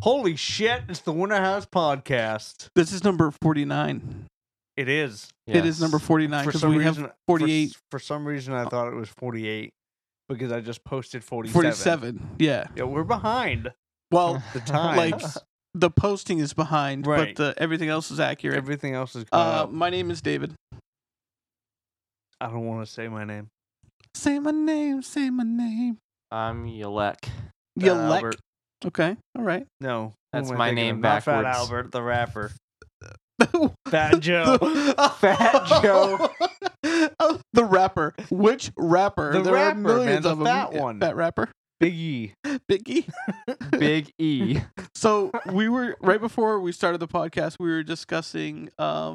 Holy shit, it's the Winter House Podcast. This is number 49. It is. It is number 49 because we have 48. For some reason, I thought it was 48 because I just posted 47. 47, yeah. Yeah, we're behind Well, the time. like, the posting is behind, Right. but everything else is accurate. Everything else is caught up. My name is David. I don't want to say my name. Say my name, say my name. I'm Yelek. Yelek. Albert. Okay, all right. No. That's who am I my thinking name of? Not Fat backwards. Albert, the rapper. Fat Joe. Fat Joe. The rapper. Which rapper? The there rapper, are millions man, the of them. fat Yeah, one. Fat rapper. Big E. Biggie. Big E. So we were right before we started the podcast. We were discussing.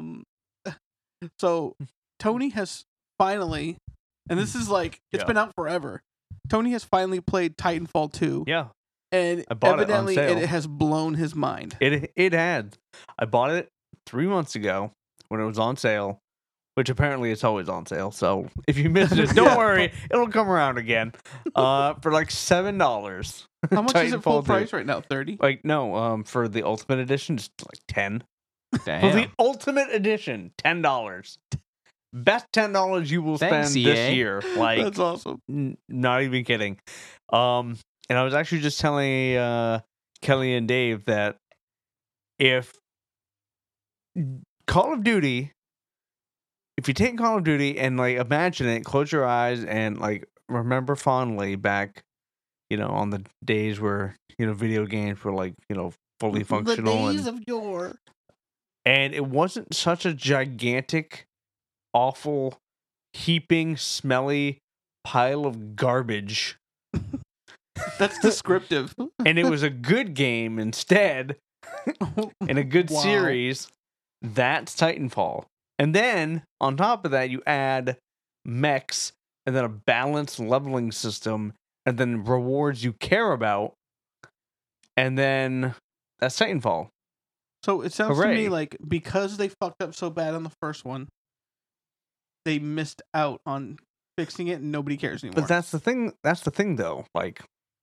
So Tony has finally, and this is like it's Yeah. been out forever. Tony has finally played Titanfall 2, Yeah. and I bought it on evidently sale. it has blown his mind. It had. I bought it 3 months ago when it was on sale, which apparently it's always on sale. So if you missed it, don't Yeah. worry, it'll come around again. For like $7. How much is it full Titanfall 2. price right now? 30. Like no, for the Ultimate Edition, it's like 10. For the Damn. Ultimate Edition, $10. Best $10 you will Thanks, spend this EA. year. Like That's awesome. not even kidding. And I was actually just telling Kelly and Dave that if Call of Duty, if you take Call of Duty and like imagine it, close your eyes and like remember fondly back, on the days where video games were like fully functional, The days of yore. and it wasn't such a gigantic, awful, heaping, smelly pile of garbage. That's descriptive. And it was a good game instead, and a good Wow. series. That's Titanfall. And then on top of that, you add mechs, and then a balanced leveling system, and then rewards you care about, and then that's Titanfall. So it sounds to Hooray. me like because they fucked up so bad on the first one, they missed out on fixing it, and nobody cares anymore. But that's the thing. That's the thing, though. Like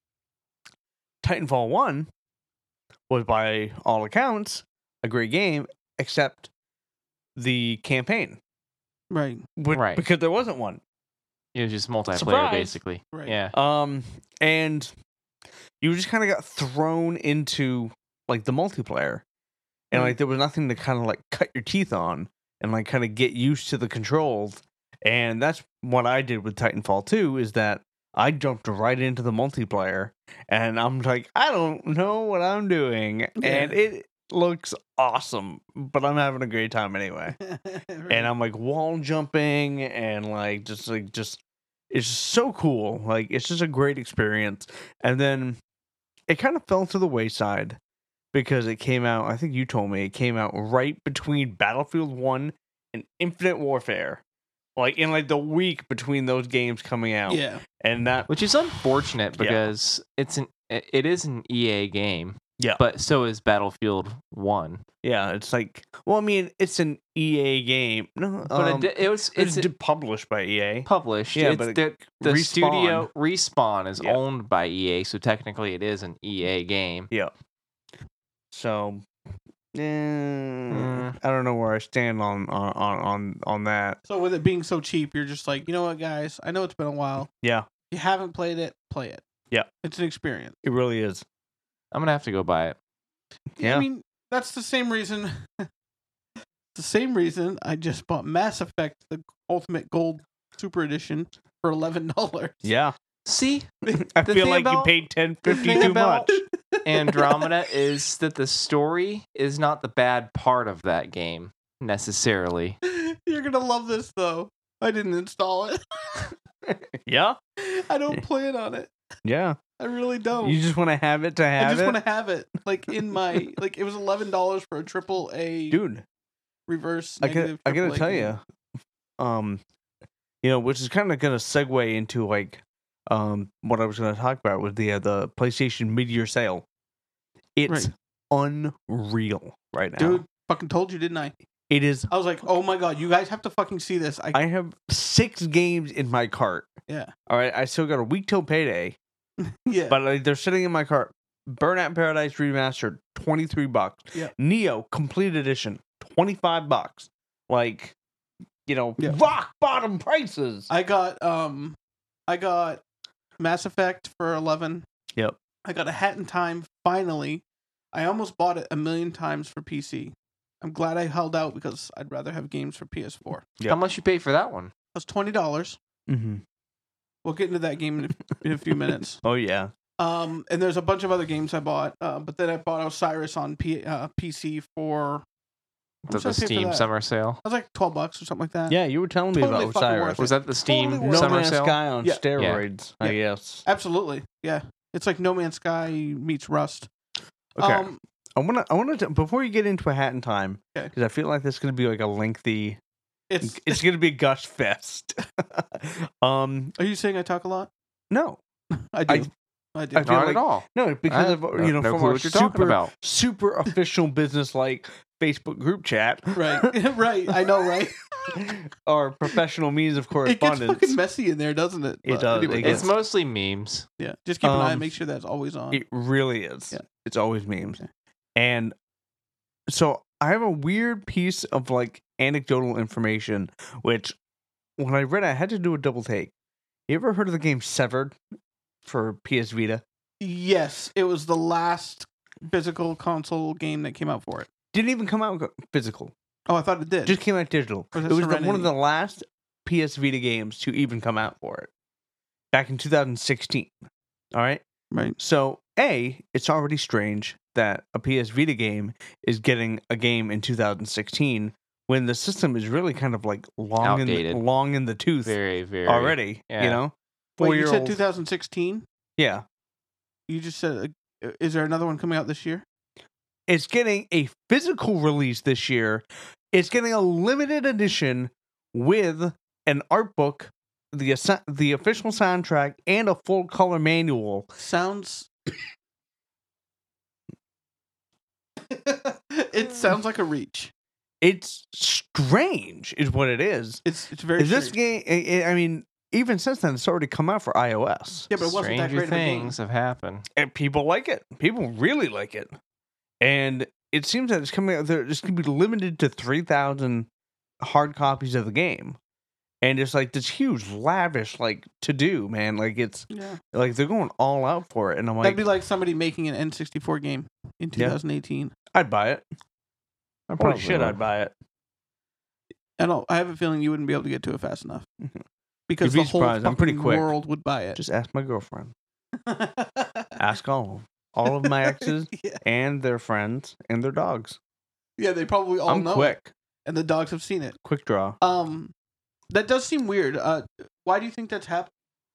Titanfall 1 was, by all accounts, a great game, except the campaign, right. Right. Because there wasn't one. It was just multiplayer, Surprise. basically. Right. Yeah. And you just kind of got thrown into like the multiplayer, and like there was nothing to kind of like cut your teeth on and like kind of get used to the controls. And that's what I did with Titanfall 2, is that I jumped right into the multiplayer, and I'm like, I don't know what I'm doing, and it looks awesome, but I'm having a great time anyway. And I'm like wall jumping and like just it's just so cool. Like it's just a great experience. And then it kind of fell to the wayside because it came out, I think you told me it came out right between Battlefield 1 and Infinite Warfare. Like in like the week between those games coming out. Yeah. And that Which is unfortunate because it is an EA game. Yeah. But so is Battlefield 1. yeah, it's like, well, I mean, it's an EA game. No, But it's published by EA. published. Yeah, It's but the Respawn. studio Respawn is Yeah. owned by EA, so technically it is an EA game. Yeah. So, I don't know where I stand on that. So with it being so cheap, you're just like, you know what, guys? I know it's been a while. Yeah, If you haven't played it, play it. Yeah. It's an experience. it really is. I'm gonna have to go buy it. Yeah. I mean, that's the same reason. The same reason I just bought Mass Effect, the Ultimate Gold Super Edition, for $11. Yeah, See, I The feel thing like about- you paid $10.50 thing too about- much. Andromeda is that the story is not the bad part of that game necessarily. You're gonna love this though. I didn't install it. Yeah, I don't plan on it. yeah. I really don't. You just want to have it to have I just it, want to have it like in my like. It was $11 for a AAA dude. reverse. I gotta AAA tell game. you, which is kind of gonna segue into like, what I was gonna talk about with the PlayStation mid-year sale. It's unreal right now, Dude, fucking told you, didn't I? It is. I was like, oh my god, you guys have to fucking see this. I have 6 games in my cart. Yeah. All right, I still got a week till payday, Yeah. but like, they're sitting in my cart. Burnout Paradise Remastered, $23. Yeah. Neo Complete Edition, $25. Like, Yeah. rock bottom prices. I got Mass Effect for 11. Yep. I got A Hat in Time finally. I almost bought it a million times for PC. I'm glad I held out because I'd rather have games for PS4. Yep. How much you pay for that one? It was $20. Mm-hmm. We'll get into that game in a few minutes. Oh, yeah. And there's a bunch of other games I bought, but then I bought Osiris on PC for. The much did I pay for Steam that? summer sale. It was like $12 or something like that. Yeah, you were telling me Totally about fucking Osiris. worth it. Was that the Steam Totally worth No summer Man's sale? Sky on Yeah. steroids, I guess. Absolutely. Yeah. It's like No Man's Sky meets Rust. Okay. I want to before you get into A Hat in Time, Okay. because I feel like this is going to be like a lengthy. It's It's going to be a gush fest. Are you saying I talk a lot? No, I do. I do. I feel Not like- at all. no, because of no from clue our what you're talking about. super official business like Facebook group chat, Right. Right. I know, right? our professional means of It correspondence. gets fucking messy in there, doesn't it? It But does. anyway, It gets- It's mostly memes. yeah. Just keep an eye and Um, make sure that's always on. It really is. Yeah. It's always memes. Okay. And so I have a weird piece of like anecdotal information, which when I read it, I had to do a double take. You ever heard of the game Severed for PS Vita? Yes, it was the last physical console game that came out for it. Didn't even come out physical. Oh, I thought it did. Just came out digital. Or is It it was one of Serenity? the last PS Vita games to even come out for it. Back in 2016. All right? Right. So, it's already strange that a PS Vita game is getting a game in 2016 when the system is really kind of like Outdated. long in the tooth Very, very. already. yeah. You know, Wait, you said 4-year-old. 2016? Yeah, You just said, is there another one coming out this year? it's getting a physical release this year. It's getting a limited edition with an art book, the official soundtrack, and a full color manual. Sounds. It sounds like a reach. It's strange, is what it is. It's very. Is this strange. game? I mean, even since then, it's already come out for iOS. Yeah, but it wasn't that Stranger great of a game. things have happened. And people like it. People really like it. And it seems that it's coming out there. It's going to be limited to 3,000 hard copies of the game. And it's like this huge, lavish, like, to do, man. Like, it's Yeah, like they're going all out for it. And I'm like, that'd be like somebody making an N64 game in 2018. I'd buy it. I'm pretty Probably sure would. I'd buy it. I have a feeling you wouldn't be able to get to it fast enough Mhm. because You'd be the whole surprised. I'm pretty fucking quick. world would buy it. Just ask my girlfriend. Ask all of them. All of my exes yeah. and their friends and their dogs. Yeah, they probably all I'm know quick. it, and the dogs have seen it. Quick draw. That does seem weird. Why do you think that's happened?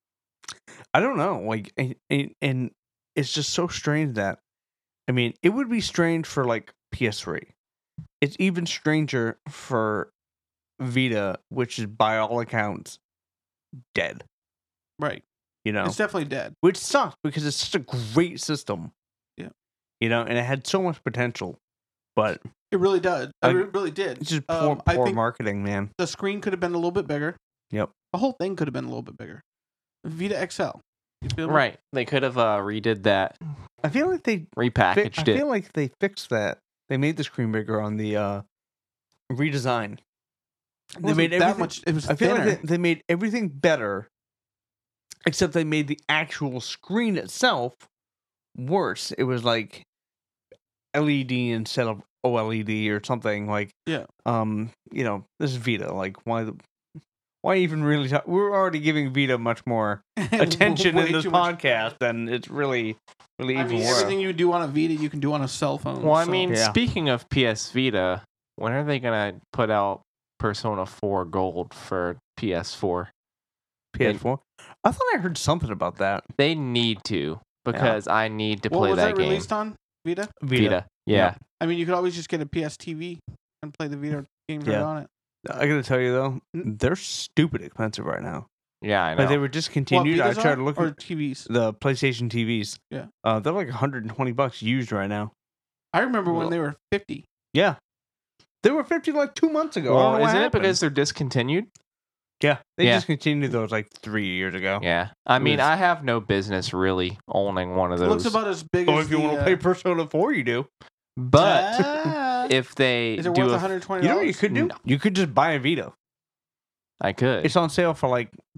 I don't know. Like, and it's just so strange that, I mean, it would be strange for like PS3. It's even stranger for Vita, which is by all accounts dead. Right. You know, It's definitely dead. which sucks because it's such a great system. Yeah. You know, and it had so much potential, but It really does. Like, It really did. it's just poor, I poor think marketing, man. the screen could have been a little bit bigger. Yep. The whole thing could have been a little bit bigger. Vita XL. You feel me? Right. They could have redid that, I feel like they repackaged I it. feel like they fixed that. They made the screen bigger on the redesign. It They wasn't made that everything. much. It was I feel thinner. like they made everything better, except they made the actual screen itself worse. It was like LED instead of OLED or something like. Yeah. You know, this is Vita. Like, why even really talk? We're already giving Vita much more attention Way in this too much- podcast than it's really I even mean, worse. everything you do on a Vita, you can do on a cell phone. Well, I so- mean, Yeah. speaking of PS Vita, when are they gonna put out Persona 4 Gold for PS4? PS4. I thought I heard something about that. They need to because I need to what play was that that game. released on? Vita? Vita. Yeah. I mean, you could always just get a PS TV and play the Vita games right Yeah. on it. I gotta tell you though, Mm. they're stupid expensive right now. Yeah, I know. Like they were discontinued. I What, Vitas tried are? to look or at TVs. the PlayStation TVs. Yeah. They're like $120 used right now. I remember when Well- they were 50. Yeah. They were 50 like 2 months ago. I don't well, know what isn't it happened. because they're discontinued? Yeah, they Yeah. discontinued those like 3 years ago. Yeah. I mean, was- I have no business really owning one of It those. looks about as big Or as if you want to play Persona 4, you do. But if they is it do worth a, $120? You know what you could do? No. You could just buy a Vita. I could. It's on sale for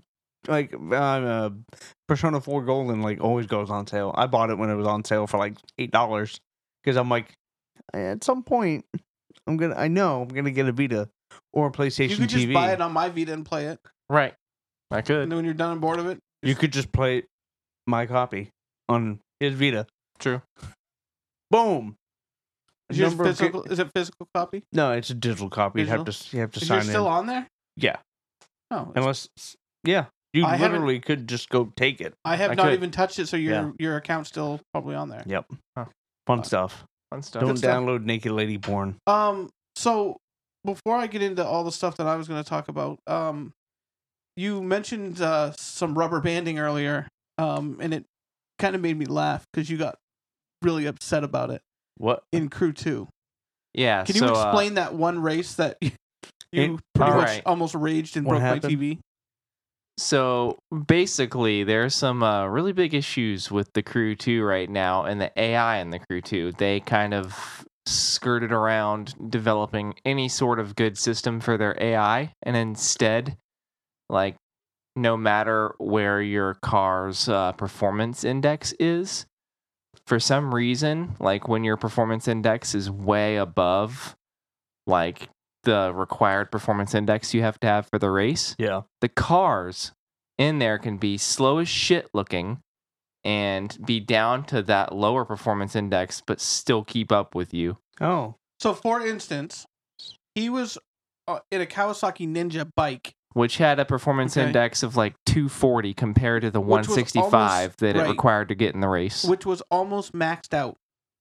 Persona 4 Golden always goes on sale. I bought it when it was on sale for like $8 because I'm like, at some point I'm gonna get a Vita or a PlayStation You could just TV. buy it on my Vita and play it. Right. I And could. then when you're done and bored of it, You could just play my copy on his Vita. True. Boom. is it Number of physical? Is it physical copy? No, it's a digital copy. You have to Is sign yours still in. on there? Yeah, Oh, unless you I haven't- literally could just go take it. I have I not could. even touched it, so Yeah. your account's still probably on there. Yep. Huh. Fun stuff. Fun stuff. Don't stuff. download Naked Lady Porn. So before I get into all the stuff that I was going to talk about, you mentioned some rubber banding earlier, and it kind of made me laugh because you got really upset about it What? in Crew 2. Yeah. Can you explain that one race that you pretty much Alright. almost raged and What broke happened? my TV? So basically, there's some really big issues with the Crew 2 right now, and the AI in the Crew 2. They kind of skirted around developing any sort of good system for their AI, and instead, like, no matter where your car's performance index is, for some reason, like when your performance index is way above, like, the required performance index you have to have for the race, Yeah. the cars in there can be slow as shit looking and be down to that lower performance index, but still keep up with you. Oh. So, for instance, he was in a Kawasaki Ninja bike, Which had a performance Okay. index of like 240 compared to the Which was 165 almost- that it right. required to get in the race. which was almost maxed out.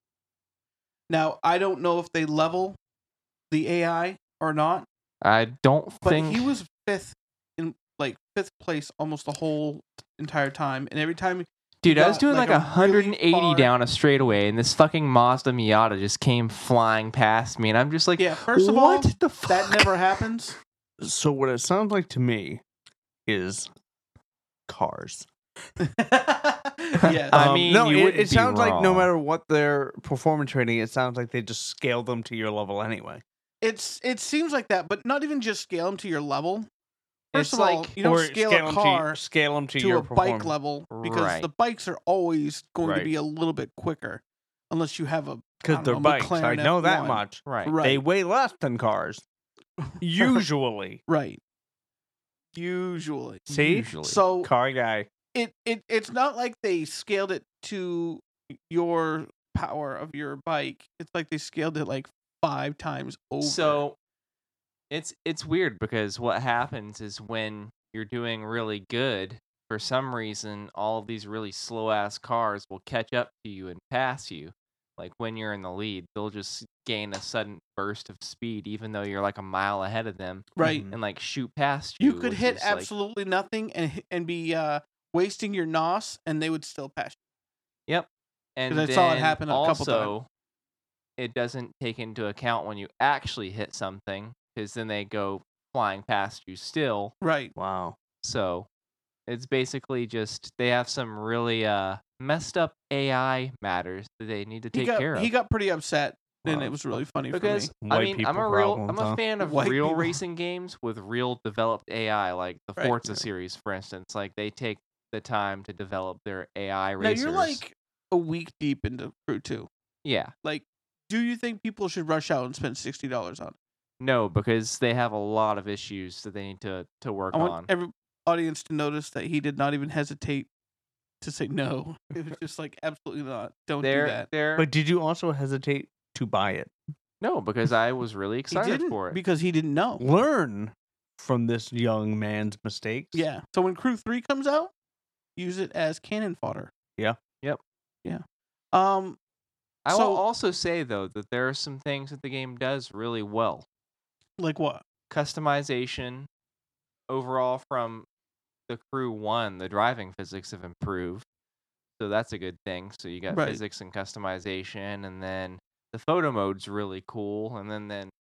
Now, I don't know if they level the AI or not, I don't but think he was fifth place almost the whole entire time, and every time Dude, I was got, doing like, like a 180 really far- down a straightaway, and this fucking Mazda Miata just came flying past me, and I'm just like, yeah. First of what all, the fuck? that never happens. So what it sounds like to me is cars. Yes. I mean, no, you it wouldn't be sounds like no wrong. matter what their performance rating, it sounds like they just scale them to your level anyway. it seems like that, but not even just scale them to your level. First It's of all, like- you don't Or scale a 'em car scale them to to your a bike performance. level because Right. the bikes are always going to Right. be a little bit quicker, unless you have a Because they're bikes. I McLaren know that F1. much. Right. Right. They weigh less than cars. Usually. Right. Usually. See? Usually. So Car guy. it's not like they scaled it to your power of your bike. It's like they scaled it like 5 times over. So it's weird because what happens is when you're doing really good, for some reason, all of these really slow ass cars will catch up to you and pass you. Like when you're in the lead, they'll just gain a sudden burst of speed, even though you're like a mile ahead of them, right. and like shoot past you. You could which hit is, like- absolutely nothing and be wasting your NOS, and they would still pass you. Yep. And 'Cause I saw it then happen a couple times. also, it doesn't take into account when you actually hit something, because then they go flying past you still. Right. Wow. So it's basically just they have some really messed up AI matters that they need to take care of. He got pretty upset, and Wow. it was really funny because for me. I White mean, I'm people a problems, fan of White real people. racing games with real developed AI, like the Right. Forza series, for instance. Like they take the time to develop their AI Now racers. you're like a week deep into Crew 2. Yeah. Like, do you think people should rush out and spend $60 on it? No, because they have a lot of issues that they need to work I on. want every audience to notice that he did not even hesitate to say no. It was just like, absolutely not. Don't do that. But did you also hesitate to buy it? No, because I was really He excited didn't for it. because he didn't know. Learn from this young man's mistakes. Yeah. So when Crew 3 comes out, use it as cannon fodder. Yeah. Yep. Yeah. I will so- also say though that there are some things that the game does really well. Like what? Customization overall from the Crew 1, the driving physics have improved. So that's a good thing. So you got Right. physics and customization, and then the photo mode's really cool, and then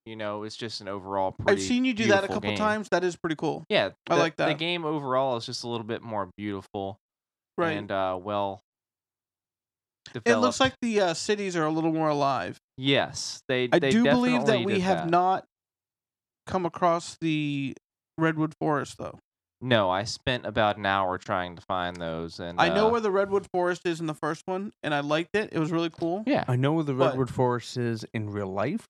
You know, it's just an overall I've pretty. seen you do that a beautiful couple game. times. That is pretty cool. Yeah, I like The that. game overall is just a little bit more beautiful Right. and well developed. It looks like the cities are a little more alive. Yes, they. I They do believe that definitely we did have that. not come across the redwood forest, though. No, I spent about an hour trying to find those, and I know where the redwood forest is in the first one, and I liked it. It was really cool. Yeah, I know where the But- redwood forest is in real life.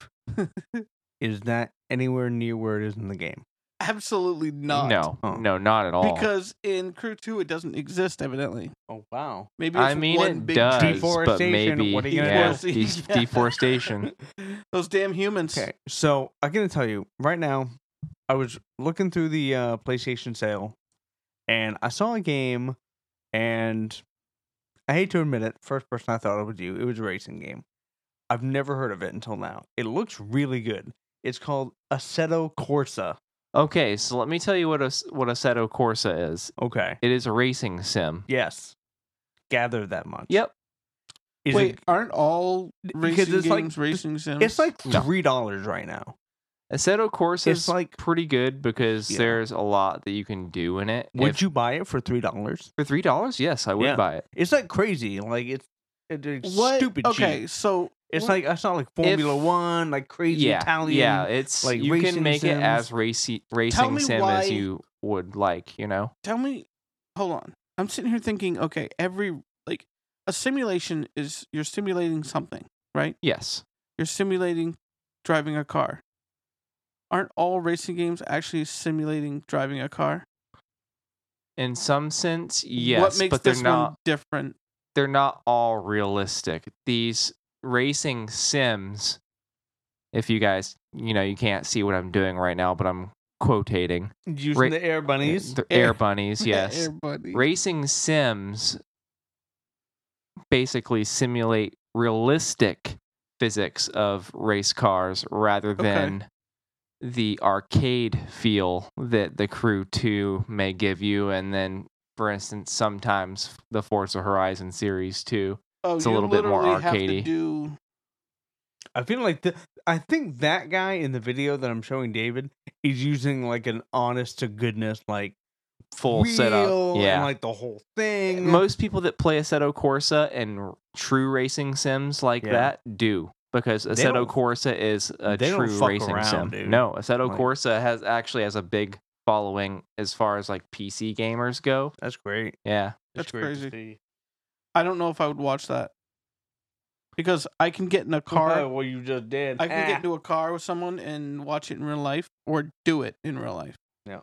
Is that anywhere near where it is in the game? Absolutely not. no, Oh. no, not at all. Because in Crew 2, it doesn't exist, evidently. Oh wow! Maybe it's I mean, one it big does, but Deforestation, maybe what are you gonna yeah, do? Yeah. deforestation. Those damn humans. Okay, so I'm gonna tell you right now. I was looking through the PlayStation sale, and I saw a game, and I hate to admit it, first person I thought it was you. It was a racing game. I've never heard of it until now. It looks really good. It's called Assetto Corsa. Okay, so let me tell you what Assetto Corsa is. Okay. It is a racing sim. Yes. Gather that much. Yep. Is Wait, it, aren't all because racing it's like- games racing sims? it's like No. $3 right now. Assetto Corsa It's is like- pretty good because Yeah. there's a lot that you can do in it. Would If- you buy it for $3? for $3? Yes, I would Yeah. buy it. It's like crazy. Like it's What? stupid Okay, cheap. so It's what- like I saw like Formula One, like crazy Yeah, Italian. yeah. It's like, you racing can make it as sims. racing me sim why- as you would like. You know. tell me. Hold on. I'm sitting here thinking. Okay, a simulation is you're simulating something, right? Yes. You're simulating driving a car. Aren't all racing games actually simulating driving a car? In some sense, yes, What makes but they're this not. one different? They're not all realistic. These racing sims, if you guys, you can't see what I'm doing right now, but I'm quotating. Using Ra- the air bunnies. The air bunnies, yes. Air buddy. Racing sims basically simulate realistic physics of race cars rather than the arcade feel that the Crew 2 may give you. And then, for instance, sometimes the Forza Horizon series too. Oh, it's a you little bit more literally have to arcadey. do. I feel like I think that guy in the video that I'm showing David is using like an honest to goodness like Full setup. wheel Yeah. and like the whole thing. Most people that play Assetto Corsa and true racing sims like Yeah. that do. Because Assetto don't- Corsa is a they don't true fuck racing around, sim. dude. No, Assetto Like- Corsa has a big following as far as like PC gamers go. That's great. Yeah. That's great to crazy. see. I don't know if I would watch that because I can get in a car. Well, you just did. I can get into a car with someone and watch it in real life, or do it in real life. Yeah.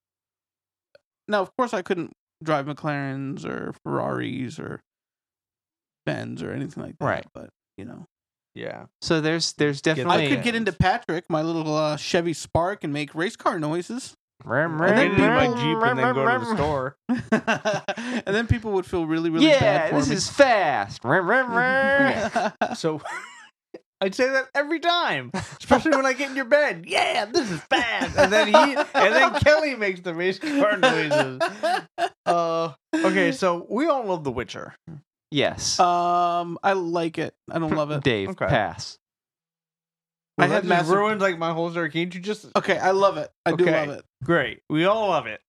Now, of course, I couldn't drive McLarens or Ferraris or Benz or anything like that. Right. But Yeah. So there's I definitely I could get into Patrick, my little Chevy Spark, and make race car noises. Rum, And then rum, get in my rum, Jeep and then go to the store. And then people would feel really, really Yeah, bad for this me. is fast. Rum, rum, rum. So I'd say that every time, especially when I get in your bed. Yeah, this is fast. And then Kelly makes the race car noises. Okay, so we all love The Witcher. Yes. I like it. I don't love it. Dave, Okay. pass. I Well, had that just massive- ruined like my whole story. Can't you just Okay, I love it. I do Okay. love it. great? We all love it.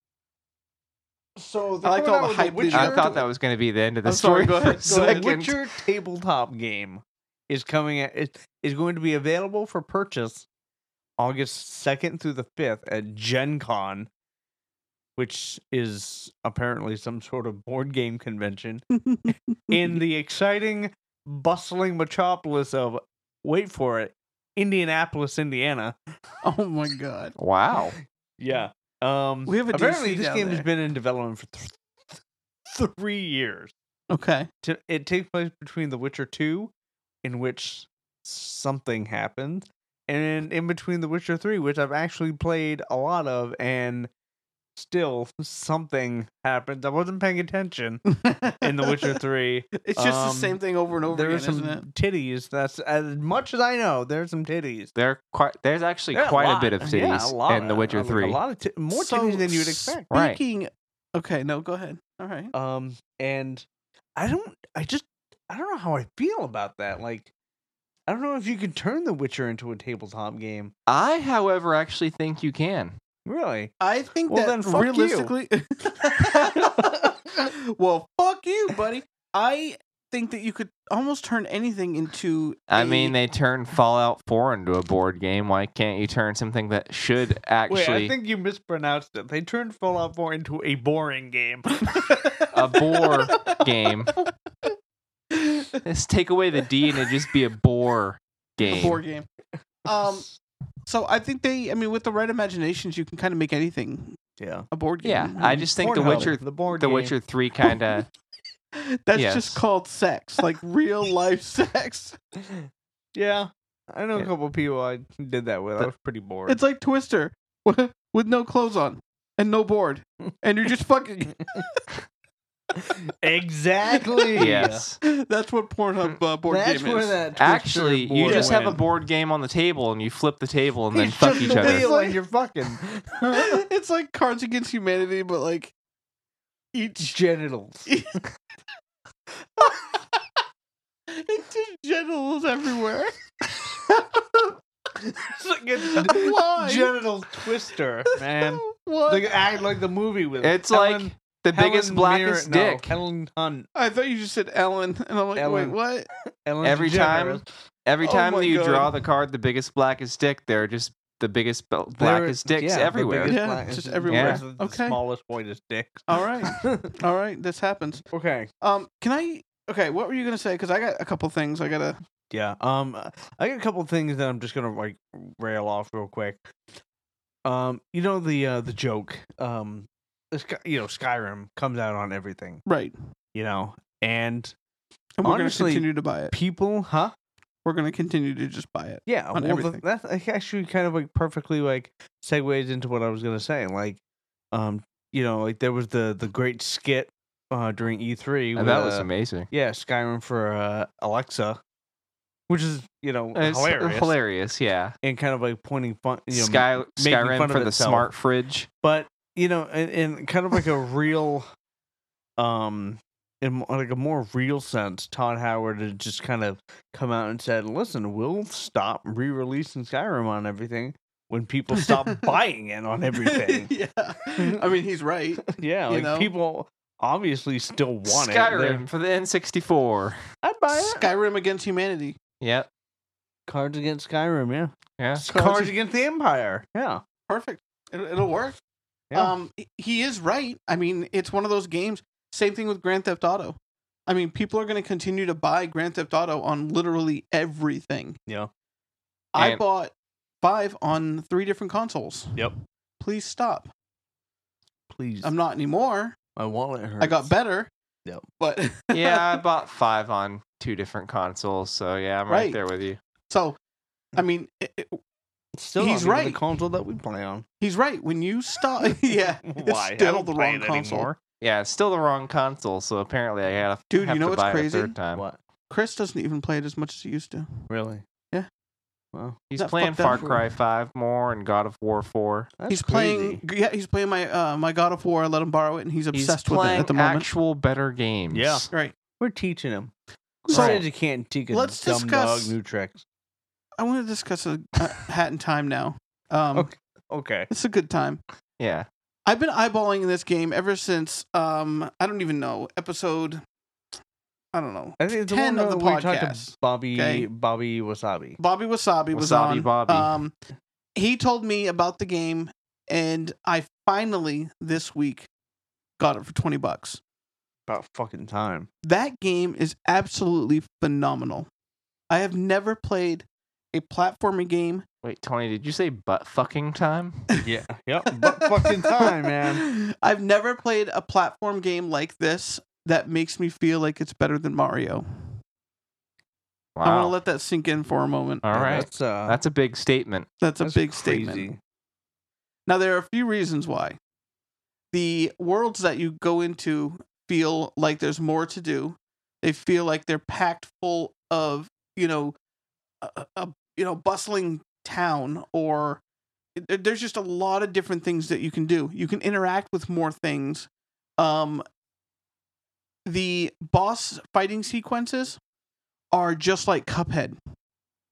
So I liked all the hype leading I up thought that was going to be the end of the I'm sorry, story. go for a ahead, go ahead. The second. Witcher tabletop game is coming at is going to be available for purchase August 2nd through the 5th at Gen Con, which is apparently some sort of board game convention in the exciting, bustling metropolis of, wait for it, Indianapolis, Indiana. Oh my god. Wow. Yeah. We have a apparently DC this down game has there. been in development for 3 years. Okay. It takes place between The Witcher 2, in which something happened, and in between The Witcher 3, which I've actually played a lot of, and still something happened. I wasn't paying attention in The Witcher 3. It's just the same thing over and over There again, are some isn't it? titties. That's as much as I know. There's some titties. There's actually There are quite a lot. bit of Yeah, titties a lot in The of- Witcher like, 3. A lot of more So, titties than you would expect. Right. Speaking. Okay, no, go ahead. All right. And I don't know how I feel about that. Like, I don't know if you can turn The Witcher into a tabletop game. I, however, actually think you can. Really? I think Well, that then fuck you. realistically. Well, fuck you, buddy. I think that you could almost turn anything into. I mean, they turned Fallout 4 into a board game. Why can't you turn something that should actually Wait, I think you mispronounced it. They turned Fallout 4 into a boring game. a boar game? Let's take away the D and it'd just be a boar game. A board game. So I think with the right imaginations, you can kind of make anything Yeah. a board game. Yeah, I just think Pornhub, The board The game. Witcher 3 kind of. That's Yes. just called sex, like real life sex. Yeah. I know a Yeah. couple people I did that with. I was pretty bored. It's like Twister with no clothes on and no board, and you're just fucking. Exactly. Yes. That's what Pornhub board That's game where is. that Twister Actually, you board just have a went. board game on the table and you flip the table and then It's fuck just each the other. wheel and you're fucking It's like Cards Against Humanity, but like each. genitals. It's just genitals everywhere. It's like a Why? genital twister, man. What? Like act like the movie with It's Helen- like the biggest, Helen blackest Mirren- dick. No, Helen Hunt. I thought you just said Ellen, and I'm like, Ellen. wait, what? Ellen Every time, DeGeneres. every Oh time my you draw God. the card, the biggest, blackest dick, they're just the biggest, blackest dicks yeah, the everywhere. biggest Yeah, black- just the everywhere. biggest- the Okay. smallest, whitest dicks. All right, this happens. Okay. Can I? Okay, what were you gonna say? Because I got a couple things I gotta. Yeah. I got a couple things that I'm just gonna like rail off real quick. You know the joke. Skyrim comes out on everything. Right, You know, and and we're Honestly, gonna continue to buy it. people, huh? We're gonna continue to just buy it. Yeah, on well, everything. that's actually kind of like perfectly like segues into what I was gonna say. Like, like there was the great skit during E3. And that was amazing. Yeah, Skyrim for Alexa, which is It's hilarious. hilarious, yeah. And kind of like pointing fun. Making Skyrim fun for of the itself. smart fridge. But and kind of like a real, in like a more real sense, Todd Howard had just kind of come out and said, "Listen, we'll stop re-releasing Skyrim on everything when people stop buying it on everything." Yeah, I mean he's right. Yeah, You like know? people obviously still want it. Skyrim for the N64. I'd buy it. Skyrim against humanity. Yep. Cards Against Skyrim, yeah. Yeah. Cards Against the Empire, yeah. Perfect. It'll work. Yeah. He is right. I mean, it's one of those games. Same thing with Grand Theft Auto. I mean, people are going to continue to buy Grand Theft Auto on literally everything. Yeah. I And- bought 5 on 3 different consoles. Yep. Please stop. Please. I'm not anymore. My wallet hurts. I got better. Yep. But Yeah, I bought 5 on 2 different consoles, so yeah, I'm right Right. there with you. So, I mean, Still He's not even right. the console that we play on. he's right. When you stop, yeah, Why? it's I still don't the play wrong it console. anymore. Yeah, it's still the wrong console, so apparently I gotta Dude, have you know to what's buy crazy? it a third time. What? Chris doesn't even play it as much as he used to. Really? Yeah. Well, He's That playing fucked Far up. Cry 5 more and God of War 4. that's He's crazy. playing. Yeah, he's playing my God of War. I let him borrow it, and he's He's obsessed with it playing at the moment. actual better games. Yeah. Right. We're teaching him. So, Said you can't teach a let's dumb discuss- dog new tricks. I want to discuss a Hat in Time now. Okay. It's a good time. Yeah. I've been eyeballing this game ever since I don't even know episode. I don't know. I think it's the 10 one of the where we talked podcast, to Bobby okay? Bobby Wasabi. Bobby Wasabi was Wasabi on. Bobby. He told me about the game, and I finally this week got it for $20. About fucking time. That game is absolutely phenomenal. I have never played a platforming game. Wait, Tony, did you say butt fucking time? Yeah. Yep. But fucking time, man. I've never played a platform game like this that makes me feel like it's better than Mario. I want to Wow. let that sink in for a moment. All right. That's That's a big statement. That's a that's big crazy. statement. Now, there are a few reasons why. The worlds that you go into feel like there's more to do. They feel like they're packed full of, a bustling town, or there's just a lot of different things that you can do. You can interact with more things. The boss fighting sequences are just like Cuphead.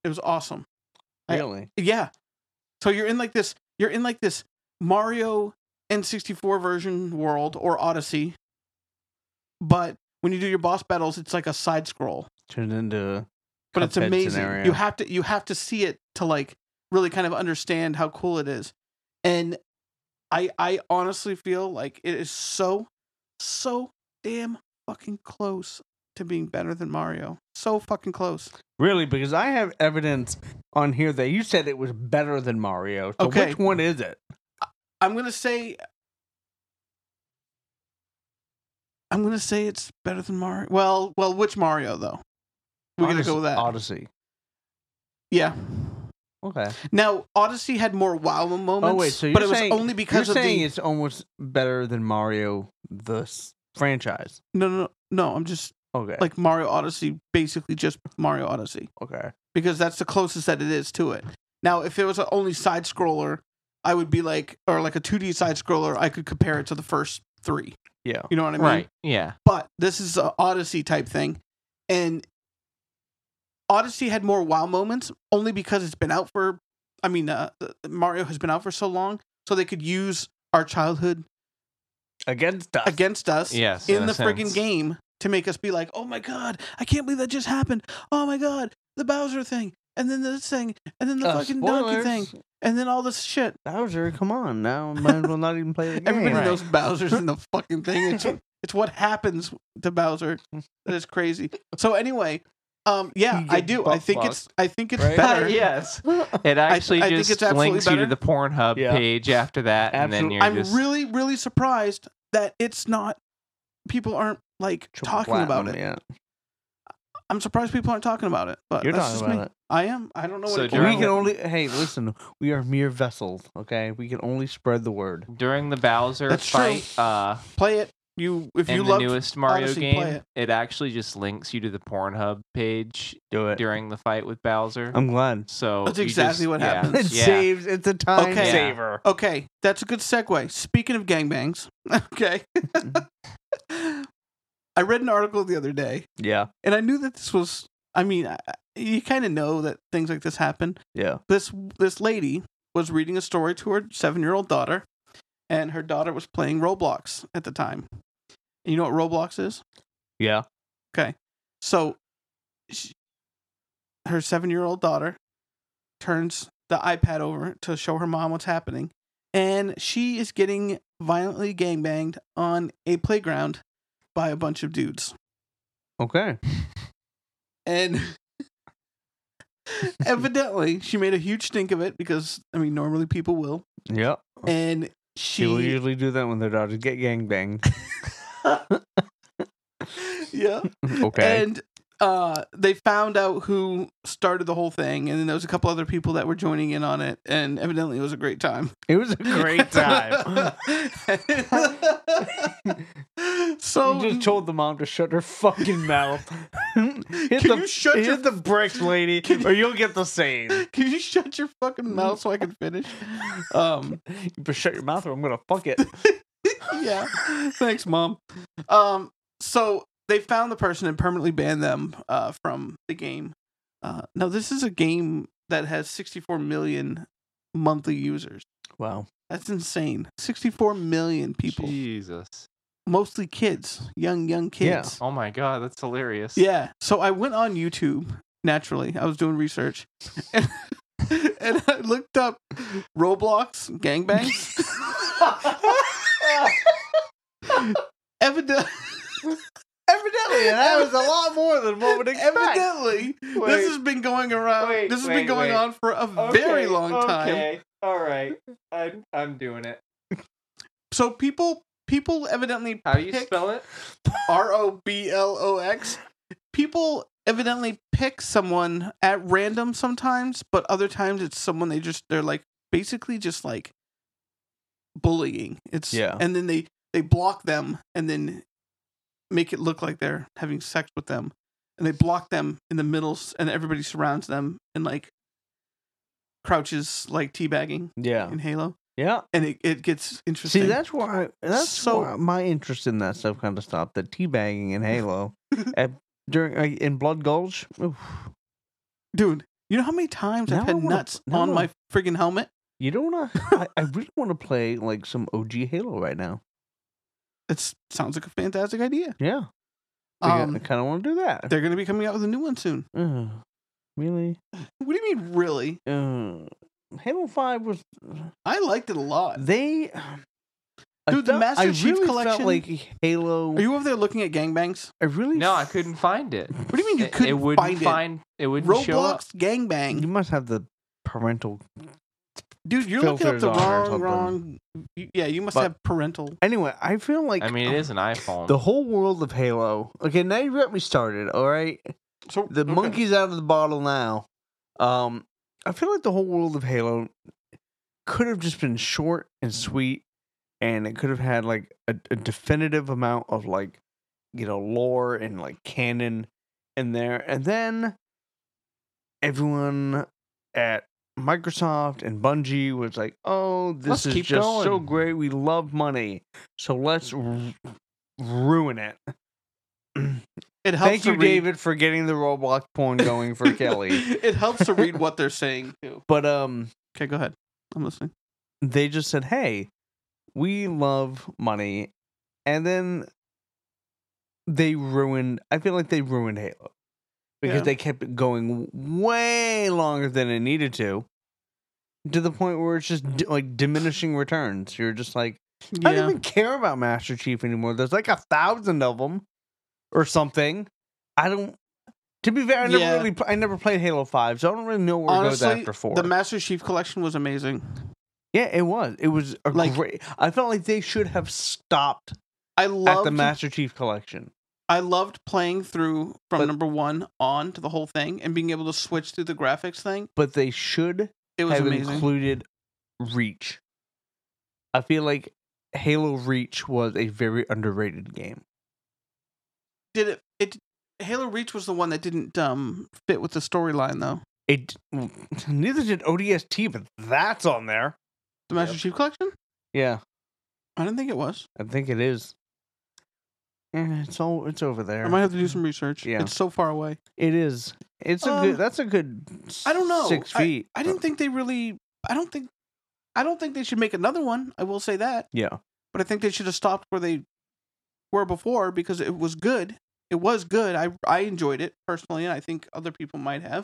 It was awesome. I- Really? Yeah. So you're in like this Mario N64 version world or Odyssey, but when you do your boss battles, it's like a side scroll. Turned into But it's Cuphead amazing. scenario. You have to see it to like really kind of understand how cool it is. And I honestly feel like it is so damn fucking close to being better than Mario. So fucking close. Really, because I have evidence on here that you said it was better than Mario. So Okay. which one is it? I'm gonna say it's better than Mario. Well, which Mario though? We're gonna go with that. Odyssey. Yeah. Okay. Now Odyssey had more wow moments. Oh wait, so you're but it was saying, only because you're of saying the it's almost better than Mario the franchise. no. I'm just Okay. like Mario Odyssey, basically just Mario Odyssey, okay. because that's the closest that it is to it. Now, if it was an only side scroller, I would be like, or like a 2D side scroller, I could compare it to the first three. Yeah. You know what I mean? Right. Yeah. But this is an Odyssey type thing, and Odyssey had more wow moments only because it's been out for. I mean, Mario has been out for so long, so they could use our childhood Against us. against us Yes. in a the friggin' sense. game to make us be like, oh my god, I can't believe that just happened. Oh my god, the Bowser thing, and then this thing, and then the fucking Donkey thing, spoilers. and then all this shit. Bowser, come on now. Might as well not even play the game. Everybody Right. knows Bowser's in the fucking thing. It's what happens to Bowser that is crazy. So anyway, yeah, He I gets do. butt I think it's right? better. Yes. It actually I think just it's absolutely links you to better. the Pornhub Yeah. page after that, and then Absolutely. you're I'm just really, really surprised that it's not. People aren't like Triple talking about platinum, it. Yeah. I'm surprised people aren't talking about it. But You're that's talking just about me. it. I am. I don't know what So it during We can the- only. Hey, listen. We are mere vessels. Okay. We can only spread the word. during the Bowser That's true. fight. Play it. If In you the love newest Mario Odyssey, play game, it actually just links you to the Pornhub page Do it. during the fight with Bowser. I'm glad. So That's you exactly just- what yeah, happens. It Yeah. saves. It's a time Okay. saver. Okay, that's a good segue. Speaking of gangbangs, okay. I read an article the other day, Yeah. and I knew that this was. I mean, you kind of know that things like this happen. Yeah. This lady was reading a story to her 7-year-old daughter, and her daughter was playing Roblox at the time. And you know what Roblox is? Yeah. Okay, so her 7-year-old daughter turns the iPad over to show her mom what's happening, and she is getting violently gangbanged on a playground by a bunch of dudes. Okay. And evidently, she made a huge stink of it because, I mean, normally people will. Yeah. And People she, usually do that when their daughters get gangbanged. yeah. Okay. And they found out who started the whole thing, and then there was a couple other people that were joining in on it, and evidently it was a great time. It was a great time. So You just told the mom to shut her fucking mouth. Can you shut your- hit the bricks, lady, or you'll get the same. can you shut your fucking mouth so I can finish? You better shut your mouth or I'm gonna fuck it. Yeah. Thanks, Mom. So they found the person and permanently banned them from the game. Now, this is a game that has 64 million monthly users. Wow. That's insane. 64 million people. Jesus. Mostly kids. Young kids. Oh my god, that's hilarious. Yeah. So I went on YouTube, naturally. I was doing research. And, and I looked up Roblox gangbangs. Evidently, that was a lot more than one would expect. evidently, this has been going around. This has been going on for a very long time. Okay. All right. I'm doing it. So people evidently How do you pick spell it? Roblox. People evidently pick someone at random sometimes, but other times it's someone they're like basically just like bullying. Yeah. And then they block them and then make it look like they're having sex with them. And they block them in the middle and everybody surrounds them and like crouches like teabagging Yeah. in Halo. Yeah. And it gets interesting. See, that's why So- why my interest in that stuff kind of stopped. The teabagging in Halo, in Blood Gulch. Oof. Dude, You know how many times Now I've had I wanna- nuts now on I- my friggin' helmet? You don't want to. I really want to play like some OG Halo right now. It sounds like a fantastic idea. Yeah. I Um, kind of want to do that. they're going to be coming out with a new one soon. Really? What do you mean, really? Halo 5 was. I liked it a lot. They. Dude, the Master I Chief really Collection- felt like Halo. Are you over there looking at gangbangs? I really. No, I couldn't find it. What do you mean you It couldn't wouldn't find it? It wouldn't show up. Roblox gangbang. You must have the parental. Dude, you're looking up filters the on or something. wrong. Yeah, you must But- have parental. Anyway, I feel like. I mean, it is an iPhone. The whole world of Halo. Okay, now you got me started. All right, So the okay. monkey's out of the bottle now. I feel like the whole world of Halo could have just been short and sweet, and it could have had like a definitive amount of like, lore and like canon in there, and then everyone at Microsoft and Bungie was like, "Oh, this Let's is keep just so going." great. We love money, so let's ruin it." It helps Thank to you, read- David, for getting the Roblox porn going for Kelly. It helps to read what they're saying too. But Okay, go ahead. I'm listening. they just said, "Hey, we love money," and then they ruined. I feel like they ruined Halo because Yeah. they kept it going way longer than it needed to the point where it's just like diminishing returns. You're just like, I don't even care about Master Chief anymore. There's like 1,000 of them or something. I don't. To be fair, I never played Halo 5, so I don't really know where it goes Honestly, after 4. the Master Chief Collection was amazing. Yeah, it was. It was a Like- great. I felt like they should have stopped I at the loved Master Chief Collection. I loved playing through from But- number 1 on to the whole thing and being able to switch through the graphics thing. But they should It was have amazing. included Reach. I feel like Halo Reach was a very underrated game. Did it Halo Reach was the one that didn't fit with the storyline though. It neither did ODST, but that's on there. The Master Chief Collection? Yeah, I didn't think it was. I think it is. It's over there. I might have to do some research. Yeah. It's so far away. It is. It's a good. That's a good. I don't know. 6 feet. I didn't think they really. I don't think they should make another one. I will say that. Yeah. But I think they should have stopped where they were before because it was good. It was good. I enjoyed it personally, and I think other people might have.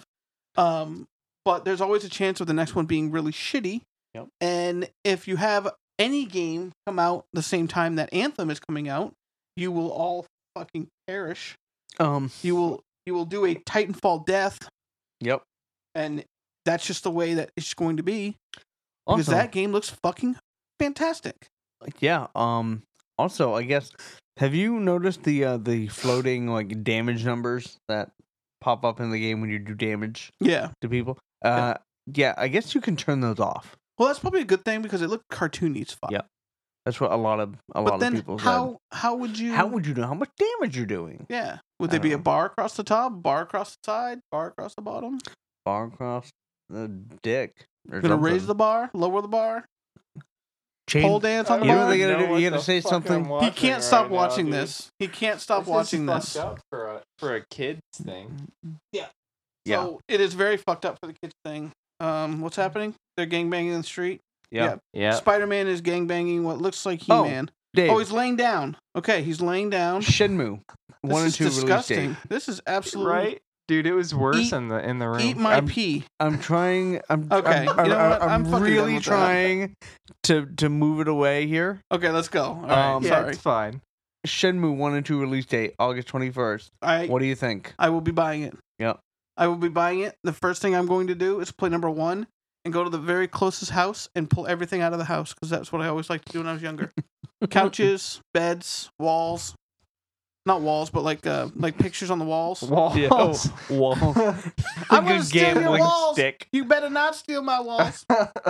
But there's always a chance of the next one being really shitty. Yep. And if you have any game come out the same time that Anthem is coming out, you will all fucking perish. You will do a Titanfall death, Yep. and that's just the way that it's going to be. Because Also, that game looks fucking fantastic. yeah. Also, I guess, have you noticed the floating like damage numbers that pop up in the game when you do damage Yeah. to people? Yeah. I guess you can turn those off. Well, that's probably a good thing because it looked cartoony as fuck. Yeah. That's what a lot of But then people said. how would you? How would you know how much damage you're doing? Yeah. Would I there be don't a know. bar across the top, bar across the side, bar across the bottom? Bar across the dick. Or Gonna raise something. the bar, lower the bar, Chain- pole dance on the You know bar. what they gotta do? You gotta say something. He can't stop watching this. He can't stop watching this. for a kids thing. Yeah. So it is very fucked up for the kids thing. What's happening? They're gangbanging in the street. Yeah. Yeah. Spider-Man is gangbanging what looks like Oh, He-Man. Dave. Oh, he's laying down. Okay, he's laying down. Shenmue. This 1 and is 2 release disgusting. date. This is absolutely Right, dude. It was worse Eat- in the room. Eat my I'm- pee. I'm trying. I'm Okay, I'm, you know what? I'm I'm fucking done really with that. trying to move it away here. Okay, let's go. All right, Um, yeah, sorry. it's fine. Shenmue 1 and 2 release date August 21st. What do you think? I will be buying it. Yep. I will be buying it. The first thing I'm going to do is play number 1 and go to the very closest house and pull everything out of the house because that's what I always liked to do when I was younger. Couches, beds, walls. Not walls, but like pictures on the walls. Walls. Yeah. Wall. I'm Good gonna steal your gambling walls. stick. You better not steal my walls.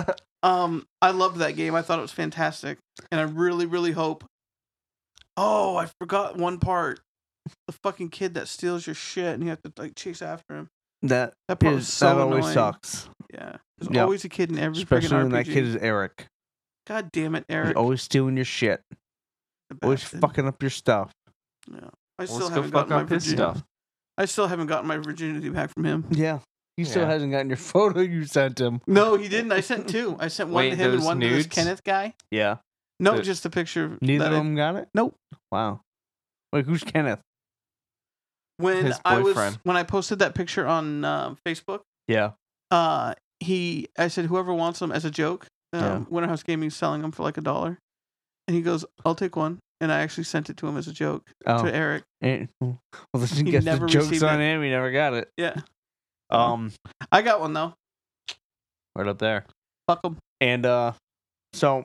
I loved that game. I thought it was fantastic, and I really, really hope. Oh, I forgot one part. The fucking kid that steals your shit, and you have to like chase after him. That That part was is, so that always annoying. sucks. Yeah, there's Yep. always a kid in every Especially freaking when that RPG. kid is Eric. God damn it, He's Eric! always stealing your shit. The Always bastard. fucking up your stuff. Yeah. I still Let's go haven't fuck gotten my up his virginity. stuff. I still haven't gotten my virginity back from him. Yeah. He still Yeah. hasn't gotten your photo you sent him. No, he didn't. I sent two. I sent one Wait, to him and those one to this nudes? Kenneth guy. Yeah. No, The- just a picture. Neither that of I- them got it? Nope. Wow. Wait, who's Kenneth? When His I boyfriend. when I posted that picture on Facebook, Yeah. I said whoever wants them as a joke. Yeah. Winter House Gaming's selling them for like $1, and he goes, "I'll take one." And I actually sent it to him as a joke Oh. to Eric. Well, this He gets the never joke's received on it. him. He never got it. Yeah, I I got one though. right up there. Fuck them. And so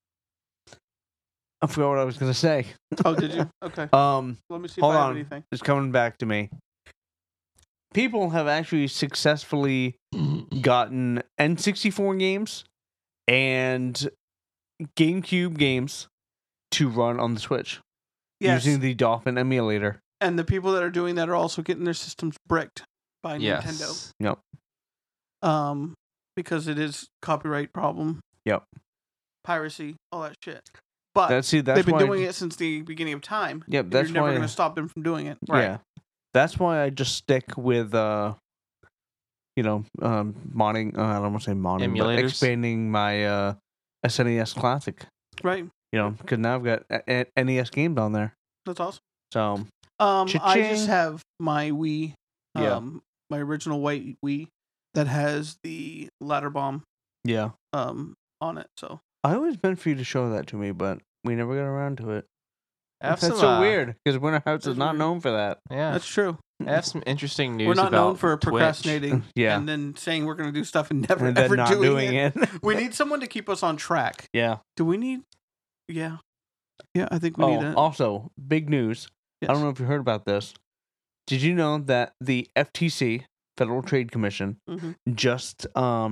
I forgot what I was gonna say. Oh, did you? Okay. Let me see Hold if I have on. anything. It's coming back to me. People have actually successfully gotten N64 games and GameCube games to run on the Switch Yes, using the Dolphin emulator. and the people that are doing that are also getting their systems bricked by Nintendo. Yes. Because it is copyright problem. Yep. Piracy, all that shit. But That's they've been why. doing it since the beginning of time. Yep, and that's you're never why. going to stop them from doing it. Yeah, that's why I just stick with modding. I don't want to say modding, but Emulators? expanding my SNES Classic. Right. Because now I've got NES games on there. That's awesome. So I Cha-ching. just have my Wii, Yeah. my original white Wii that has the ladder bomb yeah, on it. So I always meant for you to show that to me, but we never got around to it. I have That's some, so weird because Winter House That's is not weird. known for that. Yeah. that's true. I have some interesting news We're not about known for Twitch. procrastinating Yeah. and then saying we're going to do stuff and never And ever then not doing it. it. We need someone to keep us on track. Yeah. Do we need? Yeah. Yeah, I think we need it. Also, big news. Yes. I don't know if you heard about this. Did you know that the FTC, Federal Trade Commission, Mhm. just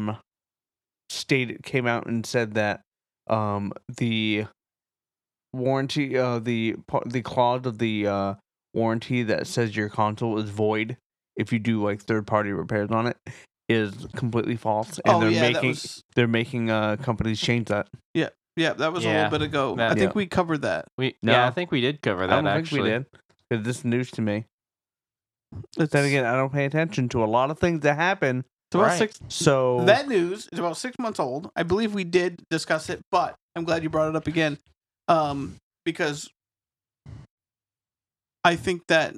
came out and said that the warranty, the clause of the warranty that says your console is void if you do like third-party repairs on it is completely false, and Oh they're yeah, making they're making companies change that. yeah, that was a Yeah, little bit ago. that- I think Yeah. we covered that. Yeah, No. I think we did cover I that don't actually. think we did. 'Cause this is news to me. It's, Then again, I don't pay attention to a lot of things that happen. it's about Right. 6. So That news is about 6 months old. I believe we did discuss it, but I'm glad you brought it up again, because I think that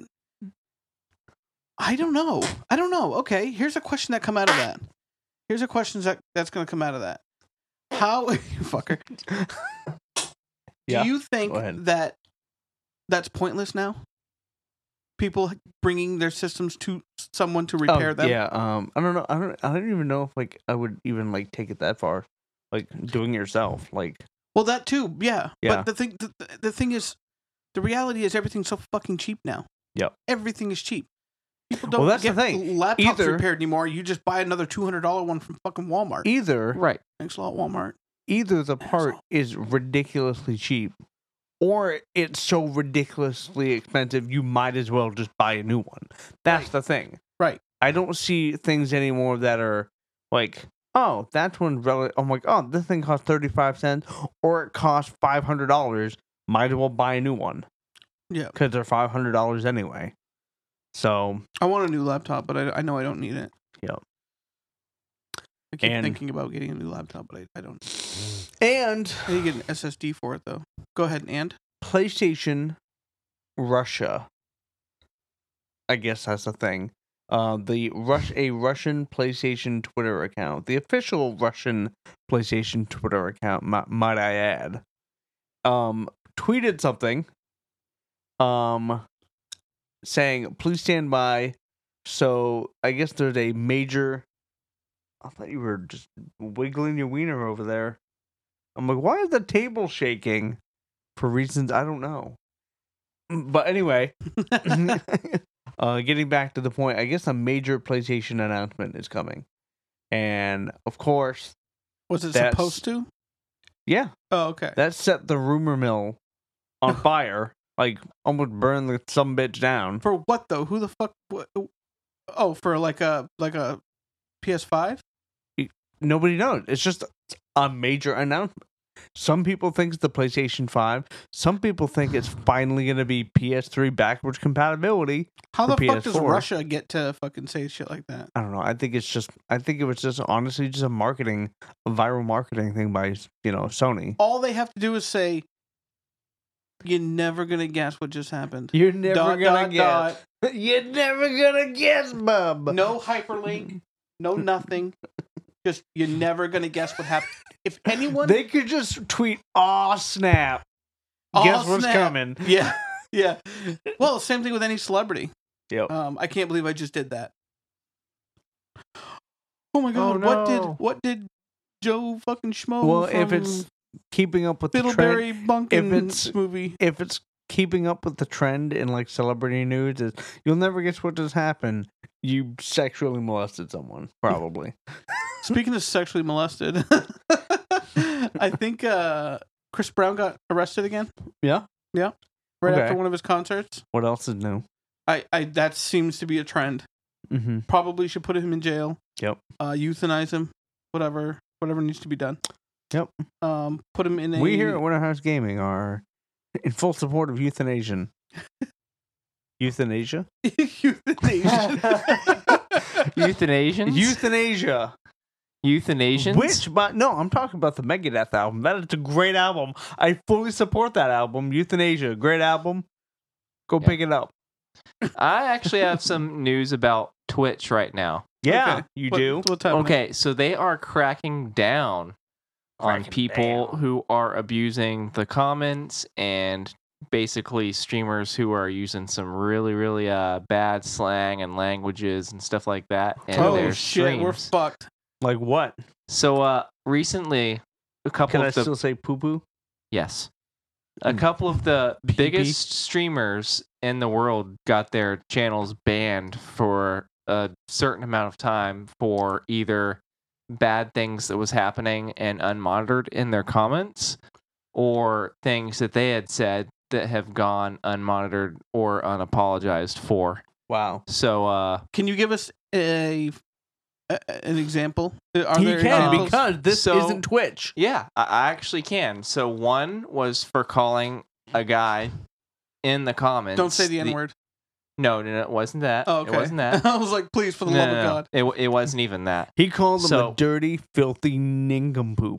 I don't know. Okay, here's a question that come out of that. Here's a question that's going to come out of that. How you fucker? Yeah, Do you go think ahead. that that's pointless now? People bringing their systems to someone to repair them. Yeah. I don't know. I don't even know if like I would even like take it that far, like doing it yourself. Like Well, that too. Yeah. Yeah. But the thing is, the reality is everything's so fucking cheap now. Yep. Everything is cheap. People don't Well, that's the get thing. laptops Either- repaired anymore. You just buy another $200 one from fucking Walmart. either Right. Thanks a lot, Walmart. the part is ridiculously cheap, or it's so ridiculously expensive you might as well just buy a new one. That's Right. the thing. Right. I don't see things anymore that are like, oh, that one's I'm like, oh, this thing costs 35 cents, or it costs $500. Might as well buy a new one. Yeah. Because they're $500 anyway. So I want a new laptop, but I know I don't need it. Yep. I keep And- thinking about getting a new laptop, but I don't. and I need to get an SSD for it though. Go ahead and. PlayStation Russia. I guess that's the thing. A Russian PlayStation Twitter account, the official Russian PlayStation Twitter account, might I add, tweeted something, saying, "Please stand by." So I guess there's a major. I thought you were just wiggling your wiener over there. I'm like, why is the table shaking? For reasons I don't know. But anyway, getting back to the point, I guess a major PlayStation announcement is coming. And of course, Was it That's- supposed to? yeah, Oh, okay. that set the rumor mill on fire. Like, almost burned the some bitch down. For what though? Who the fuck? Oh, for like a PS5. Nobody knows. It's just a major announcement. Some people think it's the PlayStation 5. Some people think it's finally going to be PS3 backwards compatibility. How for the fuck does PS4. Russia get to fucking say shit like that? I don't know. I think it was just honestly just a viral marketing thing by, Sony. All they have to do is say, "You're never gonna guess what just happened." You're never Dot, gonna dot, guess. dot. You're never gonna guess, bub. No hyperlink, no nothing. Just you're never gonna guess what happened. If anyone, They could just tweet, "Aw, snap! Aw, Guess what's snap." coming?" yeah, yeah. Well, same thing with any celebrity. Yep. I can't believe I just did that. Oh my god! no. What did Joe fucking Schmo? Well, from if it's keeping up with the trend, Fiddleberry Bunkin' it's- movie, if it's keeping up with the trend in like celebrity news, is you'll never guess what just happened. You sexually molested someone, probably. speaking of sexually molested, I think Chris Brown got arrested again. Yeah? Right Okay. after one of his concerts. What else is new? I that seems to be a trend. Mm-hmm. Probably should put him in jail. Yep. Euthanize him. Whatever needs to be done. Yep. Put him in a. We here at Winterhouse Gaming are in full support of euthanasia. Euthanasia? Euthanasia. Euthanasians? Euthanasia. Euthanasians? But no, I'm talking about the Megadeth album. That is a great album. I fully support that album. Euthanasia, great album. Go pick it up. I actually have some news about Twitch right now. Yeah, Okay. you do. What's happening? Okay, so they are cracking down on Cracking people down. who are abusing the comments and basically streamers who are using some really, really bad slang and languages and stuff like that in Oh their shit, we're streams. fucked. Like what? So recently, a couple Can I of the still say poo poo? yes, a couple of the Pee-pee? biggest streamers in the world got their channels banned for a certain amount of time for either bad things that was happening and unmonitored in their comments or things that they had said that have gone unmonitored or unapologized for. Wow. So Can you give us an example? Are He there can examples? because this So- isn't Twitch. yeah, I actually can. So one was for calling a guy in the comments. Don't say the N word. No, it wasn't that. Oh, okay. It wasn't that. I was like, please, for the love of God. It wasn't even that. He called him So- a dirty, filthy nincompoop.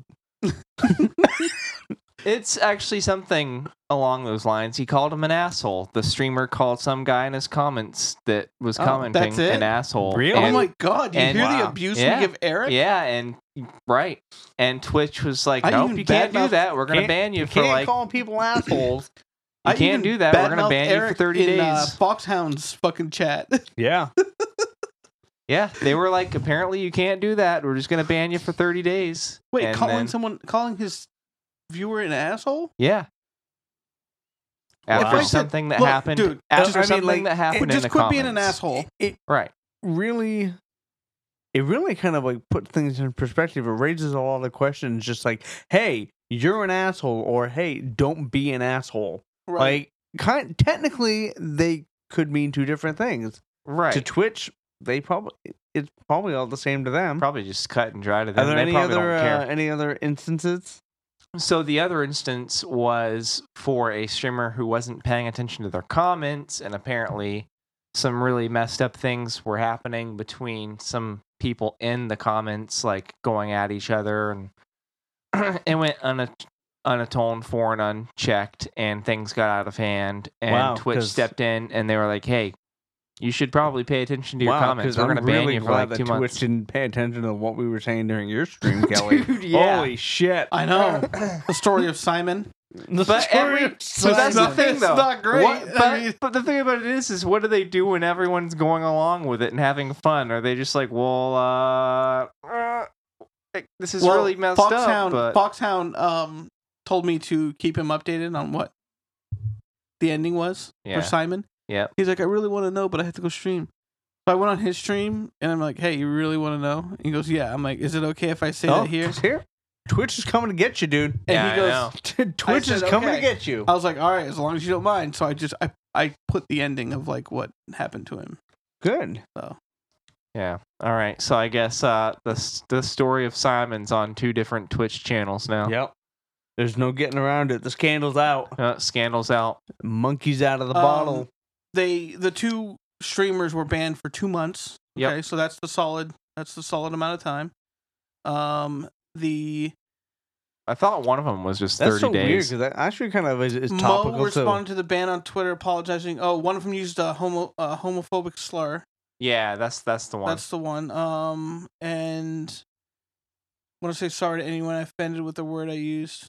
It's actually something along those lines. He called him an asshole. The streamer called some guy in his comments that was Oh, commenting that's it? an asshole. Really? Oh And- my God! You and- hear the Wow. abuse Yeah. we give Eric? Yeah, and right. And Twitch was like, I nope, even you can't do badmouthed- that. We're gonna Can't- ban you You for can't like call people assholes. you I can't even do that. We're gonna badmouthed ban you for Eric 30 in, days. Foxhound's fucking chat. Yeah. Yeah, they were like, apparently you can't do that. We're just gonna ban you for 30 days. Wait, And calling his viewer an asshole? Yeah. Wow. After If I said, something that "Look, happened, dude, after just- I mean, something like, that happened in Just the quit comments. being an asshole. Right. Really, it really kind of like puts things in perspective. It raises a lot of questions. Just like, hey, you're an asshole, or hey, don't be an asshole. Right. Like, technically, they could mean two different things. Right. To Twitch, it's probably all the same to them. Probably just cut and dry to Are them. there They any probably other don't care. any other instances? So the other instance was for a streamer who wasn't paying attention to their comments, and apparently some really messed up things were happening between some people in the comments, like going at each other, and it went unatoned for and unchecked, and things got out of hand. And Wow, Twitch 'cause- stepped in, and they were like, "Hey, you should probably pay attention to your comments. 'cause We're I'm going to ban really you for glad like that 2 months." Twitch didn't pay attention to what we were saying during your stream, Kelly. Dude, yeah. Holy shit! I know. The story of Simon. But that's the thing, It's though. not great. What- I mean- but the thing about it is what do they do when everyone's going along with it and having fun? Are they just like, well, this is really messed up? But Foxhound told me to keep him updated on what the ending was Yeah. for Simon. Yep. He's like, I really want to know, but I have to go stream. So I went on his stream and I'm like, hey, you really want to know? And he goes, yeah. I'm like, is it okay if I say that here? it's here. Twitch is coming to get you, dude. And Yeah, he I goes, know. Twitch is said, coming okay. to get you. I was like, all right, as long as you don't mind. So I put the ending of like what happened to him. Good. So yeah. All right. So I guess the story of Simon's on 2 different Twitch channels now. Yep. There's no getting around it. The scandal's out. Scandal's out. Monkey's out of the bottle. The two streamers were banned for 2 months. Yep. Okay, so that's the solid amount of time. I thought one of them was just That's 30 so weird days. because that actually kind of is Mo topical responded too. to the ban on Twitter, apologizing. Oh, one of them used a homophobic slur. Yeah, that's the one. That's the one. And I want to say sorry to anyone I offended with the word I used.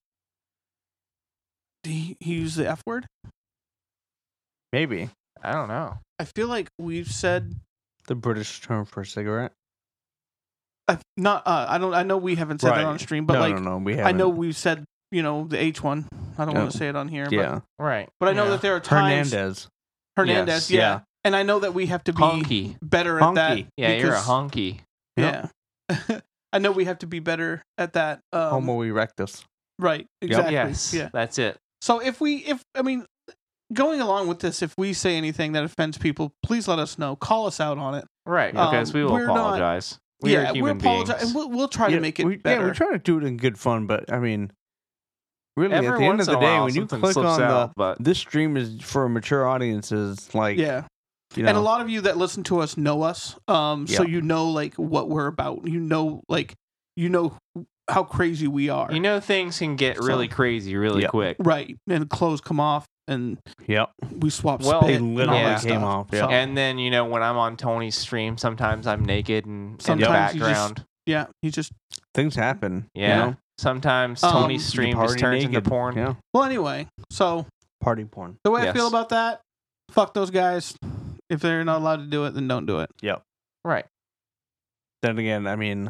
He used the F word? Maybe I don't know. I feel like we've said the British term for a cigarette. I know we haven't said that on stream, but no, we I haven't. know we've said, the H one. I don't want to say it on here. Yeah, Right. But I know that there are times Hernandez. Hernandez, yeah. And I know that we have to be Honky. better at that. Honky. Yeah, you're a because- honky. Yeah. I know we have to be better at that. Homo erectus. Right. Exactly. Yes. Yeah. That's it. So going along with this, if we say anything that offends people, please let us know. Call us out on it. Right. Because we will we're not- apologize. We are human beings. and we'll try to make it better. Yeah, we try to do it in good fun, but I mean, really, Every at the end once of the in a day, while, when you something click slips on out, but this stream is for mature audiences, like Yeah. you know, And a lot of you that listen to us know us. So Yeah. you know what we're about. You know how crazy we are. you know things can get really crazy really Yep. quick. Right. And clothes come off and yep, we swap Well, spit they and all literally that came stuff. off. So, Yeah, And then, when I'm on Tony's stream, sometimes I'm naked and in the Sometimes you just- background. yeah, he just things happen. Yeah. you know? Sometimes Um, Tony's You stream just party turns into naked. porn. Yeah, well anyway, so party porn. the way I Yes. feel about that, fuck those guys. If they're not allowed to do it, then don't do it. Right. Then again, I mean,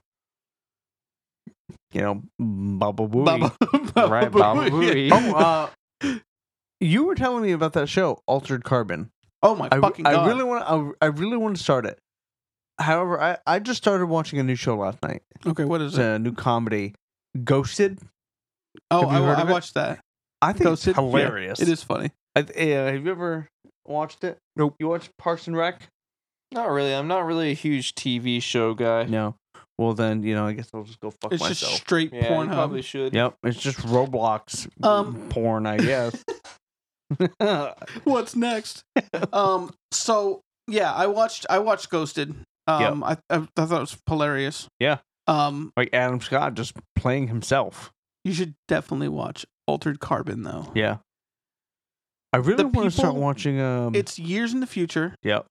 Baba Booey. Right, Baba Booey. Oh, you were telling me about that show, Altered Carbon. Oh my fucking god. I really want to start it. However, I just started watching a new show last night. Okay, what is It's it? a new comedy, Ghosted. Oh, have you heard I of it? watched that. I think Ghosted? it's hilarious. Yeah, it is funny. Have you ever watched it? Nope. You watched Parks and Rec? Not really. I'm not really a huge TV show guy. No. Well, then I guess I'll just go fuck It's myself. just straight Pornhub. should. Yep, it's just Roblox porn, I guess. What's next? So yeah, I watched Ghosted. I thought it was hilarious. Yeah. Like Adam Scott just playing himself. You should definitely watch Altered Carbon though. Yeah. I really The want to start people- watching. It's years in the future. Yep.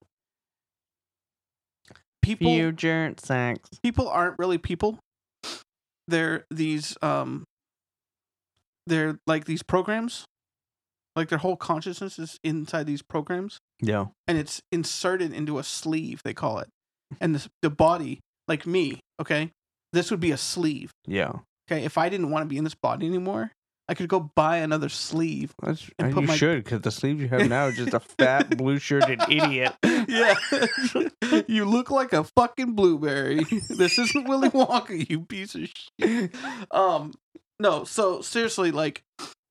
People sex. people aren't really people. They're these they're like these programs. Like their whole consciousness is inside these programs. Yeah. And it's inserted into a sleeve, they call it. And the body, like me, okay, this would be a sleeve. Yeah. Okay, if I didn't want to be in this body anymore, I could go buy another sleeve. That's, And put you my- should, because the sleeves you have now is just a fat blue shirted idiot. Yeah, you look like a fucking blueberry. This isn't Willy Wonka, you piece of shit. No, so seriously, like,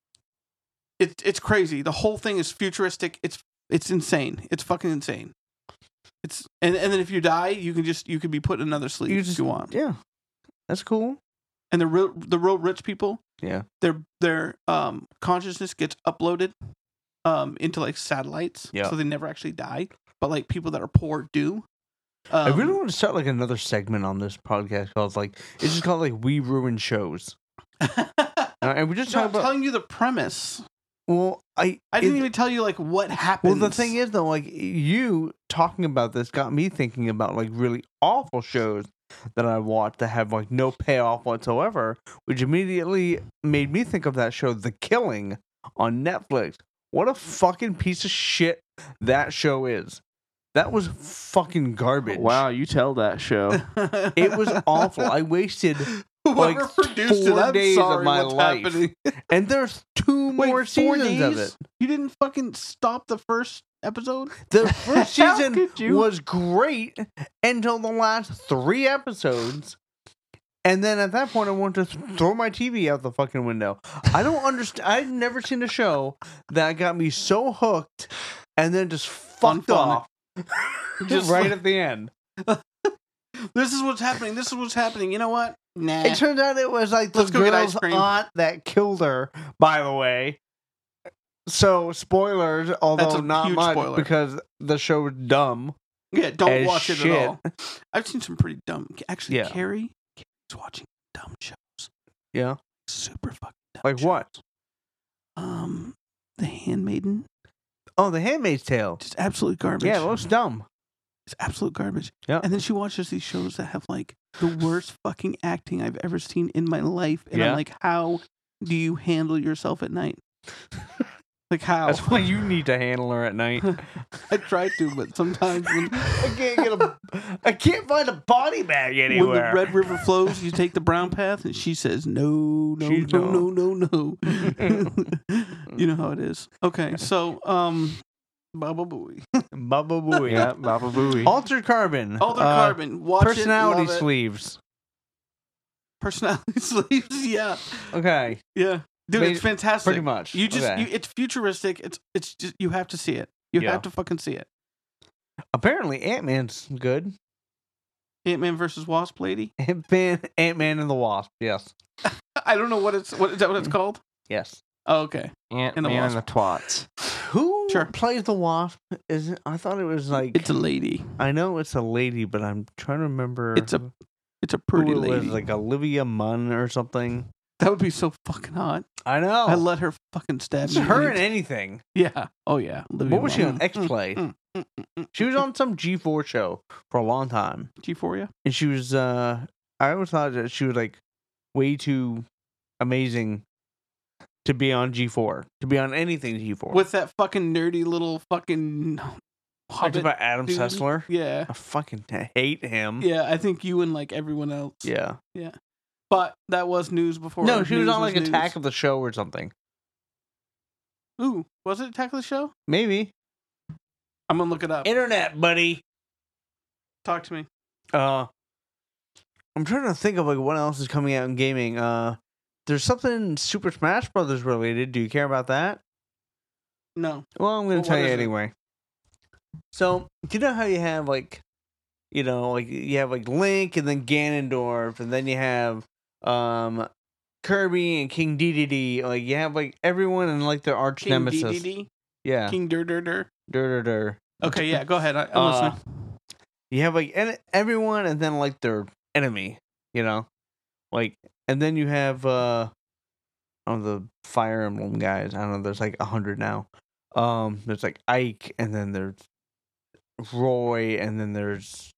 it's crazy. The whole thing is futuristic. It's insane. It's fucking insane. And then if you die, you could be put in another sleeve if you want. Yeah. That's cool. And the real rich people, Yeah. their consciousness gets uploaded into like satellites, Yeah. so they never actually die. But like people that are poor do. I really want to start like another segment on this podcast called it's just called We Ruin Shows. And we just No, talk I'm about. telling you the premise. Well, I didn't even tell you like what happens. Well, the thing is though, you talking about this got me thinking about really awful shows that I watched that have no payoff whatsoever, which immediately made me think of that show, The Killing, on Netflix. What a fucking piece of shit that show is. That was fucking garbage. Wow, you tell that show. It was awful. I wasted Whoever produced it, 4 I'm days sorry of my what's life. happening. And there's 2 Wait, more 4 seasons of days? it. You didn't fucking stop the first episode? The first How season could you? was great until the last 3 episodes. And then at that point, I wanted to throw my TV out the fucking window. I don't understand. I've never seen a show that got me so hooked and then just fucked Unfun. off Just right like- at the end. This is what's happening. This is what's happening. You know what? Nah. It turns out it was like the Let's go get ice girl's cream. aunt that killed her, by the way. So, spoilers, although a not huge much, spoiler. because the show was dumb. Yeah, don't as watch it shit. at all. I've seen some pretty dumb. Actually, Yeah. Carrie's watching dumb shows. Yeah. Super fucking dumb. Like shows. what? The Handmaiden. Oh, The Handmaid's Tale. Just absolute garbage. Yeah, it looks dumb. It's absolute garbage. Yeah. And then she watches these shows that have like the worst fucking acting I've ever seen in my life. And Yeah. I'm like, how do you handle yourself at night? Like how? That's why you need to handle her at night. I try to, but sometimes when I can't find a body bag when the anywhere. Red River flows, you take the brown path, and she says, no, no, She's no, no, no, no. You know how it is. Okay, so, Baba Booey. Baba Booey. Yeah, Baba Booey. Altered Carbon. Altered Carbon. Watch Personality it, love it. sleeves. Personality sleeves, yeah. Okay. Yeah. Dude, it's fantastic. Pretty much. You just, Okay. it's futuristic. It's just, you have to see it. You Yeah. have to fucking see it. Apparently, Ant-Man's good. Ant-Man versus Wasp lady. Ant-Man and the Wasp. Yes. I don't know what is that what it's called? Yes. Oh, okay. Ant-Man and Wasp. the Twats. Who Sure. plays the Wasp? Is it? I thought it was like. It's a lady. I know it's a lady, but I'm trying to remember. It's a who pretty it was, lady. like Olivia Munn or something. That would be so fucking hot. I know. I let her fucking stab It's me. her in anything. Yeah. Oh yeah. Olivia What was she on? Munn. X-Play. She was on some G4 show for a long time, G4, and she was. I always thought that she was like way too amazing to be on G4, to be on anything G4. with that fucking nerdy little fucking Talked hobbit about Adam dude. Sessler. Yeah. I fucking hate him. Yeah, I think you and like everyone else. Yeah. But that was news before. No, she was news on like news. Attack of the Show or something. Ooh, was it Attack of the Show? Maybe. I'm gonna look it up. Internet, buddy. Talk to me. I'm trying to think of like what else is coming out in gaming. There's something Super Smash Brothers related. Do you care about that? No. Well, I'm going Well, to tell what you is it? anyway. So, do you know how you have like, you have like Link and then Ganondorf, and then you have Kirby and King Dedede. Like you have like everyone and like their arch King nemesis. DDD? Yeah. King Dur Dur Dur. Dur. Okay, yeah, go ahead. I'm listening. You have like everyone and then like their enemy, like, and then you have the Fire Emblem guys. I don't know. There's like 100 now. There's like Ike, and then there's Roy, and then there's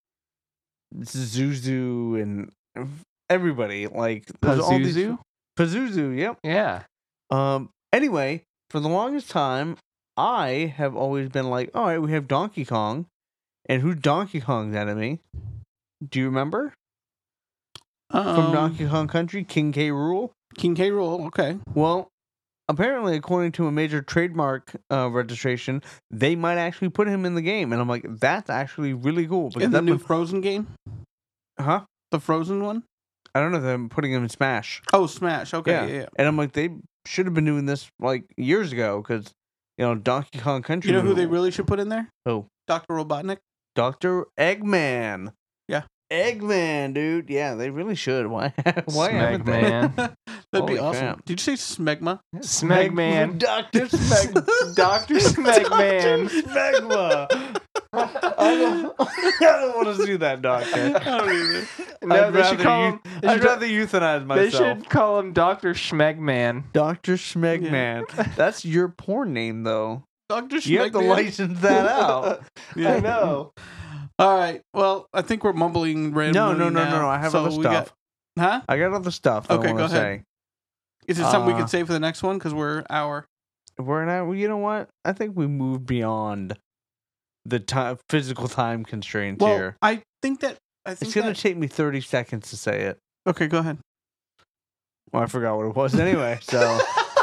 Zuzu, and everybody. Like there's all these Pazuzu. Yep. Yeah. Anyway, for the longest time, I have always been like, all right, we have Donkey Kong. And who's Donkey Kong's enemy? Do you remember? From Donkey Kong Country, King K. Rool? King K. Rool, okay. Well, apparently, according to a major trademark registration, they might actually put him in the game. And I'm like, that's actually really cool. In the new Frozen game? Huh? The Frozen one? I don't know if I'm putting him in Smash. Oh, Smash. Okay, yeah. And I'm like, they should have been doing this like years ago because, Donkey Kong Country. You know who they really should put in there? Who? Dr. Robotnik. Dr. Eggman. Yeah. Eggman, dude. Yeah, they really should. Why haven't they? Smegman. That'd Holy be awesome. crap. Did you say Smegma? Smegman. Dr. Smegma. Dr. Smegman. Smegma. I don't want to see that, doctor. I don't either. No, they should call him. I'd rather euthanize myself. They should call him Dr. Schmegman. Dr. Schmegman. That's your porn name, though. Dr. Schmegman. You have to license that out. Yeah. I know. All right. Well, I think we're mumbling randomly No. now. I have So other we stuff. Huh? I got other stuff that Okay, I want go to ahead. say. Is it something we could say for the next one? Because we're hour. We're not. You know what? I think we moved beyond the physical time constraints Well, here. I think It's gonna take me 30 seconds to say it. Okay, go ahead. Well, I forgot what it was anyway. So,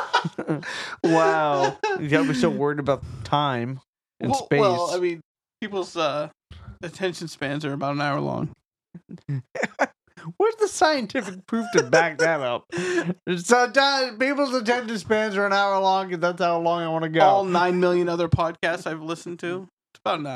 Wow. you got me so worried about time and space. Well, I mean, people's attention spans are about an hour long. Where's the scientific proof to back that up? Sometimes people's attention spans are an hour long, and that's how long I want to go. All 9 million other podcasts I've listened to, it's about an hour.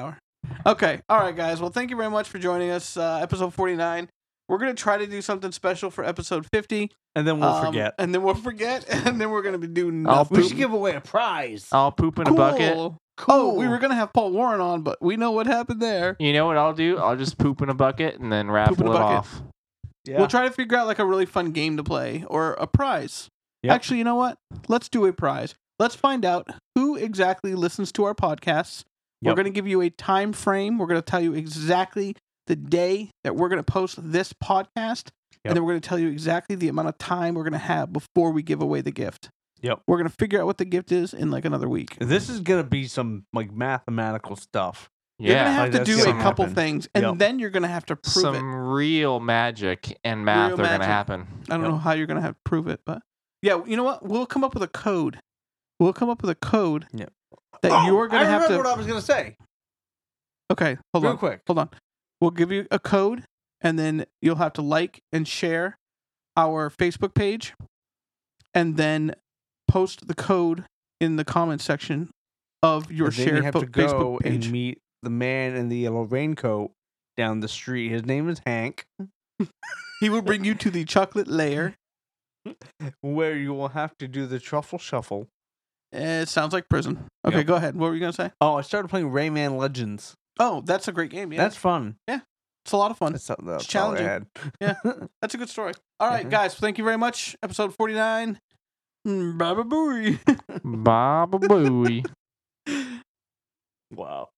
Okay. All right, guys. Well, thank you very much for joining us. Episode 49. We're going to try to do something special for episode 50. And then we'll forget. And then we'll forget. And then we're going to be doing I'll nothing. We should give away a prize. I'll poop in a bucket. Cool. Oh, we were going to have Paul Warren on, but we know what happened there. You know what I'll do? I'll just poop in a bucket and then raffle in a it bucket. off. Yeah. We'll try to figure out like a really fun game to play or a prize. Yep. Actually, you know what? Let's do a prize. Let's find out who exactly listens to our podcasts. We're Yep. going to give you a time frame. We're going to tell you exactly the day that we're going to post this podcast. Yep. And then we're going to tell you exactly the amount of time we're going to have before we give away the gift. Yep. We're going to figure out what the gift is in like another week. This is gonna be some like mathematical stuff. You're going to Yeah. have Like, to that's do a gonna couple happen. things. And Yep. then you're going to have to prove Some it. real magic and math Real are going to magic. happen. I don't Yep. know how you're going to have to prove it, but yeah, you know what? We'll come up with a code. We'll come up with a code Yep. that you're going I to have remember to. what I was gonna say. Okay, hold Real on. quick. Hold on. We'll give you a code, and then you'll have to like and share our Facebook page, and then post the code in the comment section of your And then you shared have to go Facebook page. and meet the man in the yellow raincoat down the street. His name is Hank. He will bring you to the chocolate layer. Where you will have to do the truffle shuffle. It sounds like prison. Okay, Yep. go ahead. What were you gonna say? Oh, I started playing Rayman Legends. Oh, that's a great game. Yeah, That's fun. it's a lot of fun. That's all I challenging. had. Yeah. That's a good story. All right, Mhm. guys. Thank you very much. Episode 49. Bye bye. Baba Booey. Wow.